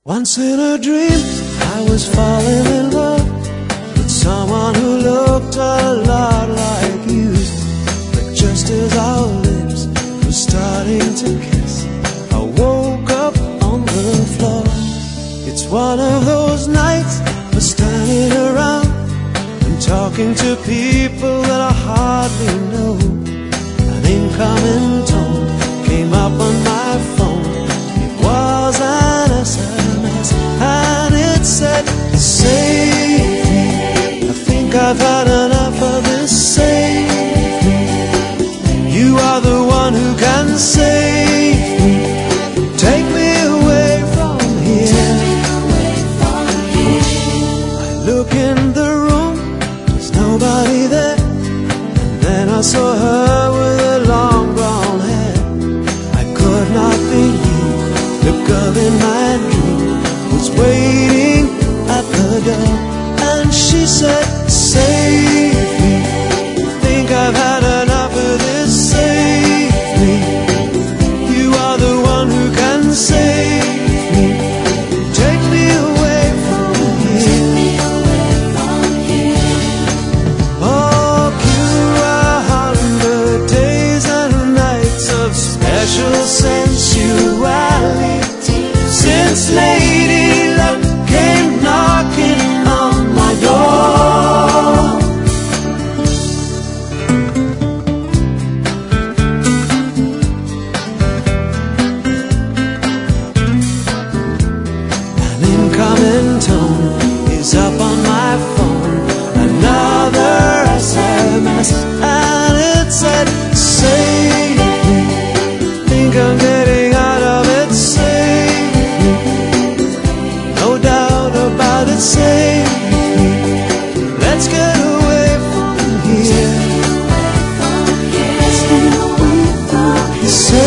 Once in a dream, I was falling in love with someone who looked a lot like you. But just as our lips were starting to kiss, I woke up on the floor. It's one of those nights for standing around and talking to people that I hardly know. An incoming tone came up on my phone. It was an SMS and it said, "Save me, I think I've had enough of this. Save me, you are the one who can save me. Take me away from here." I look in the room, there's nobody there. And then I saw her with a long brown hair. I could not believe the girl in my dream was waiting at the door. And she said, "Save me, think I've had enough of this. Save me, you are the one who can save me. Take me away from here." Oh, cure 100 days and nights of special sensuality since Lady Luck came knocking on my door. An incoming tone is up on my phone. Another SMS and it said, "Save me, think I'm getting out of it. Save me, no doubt about it. Save me, let's get away from here. Save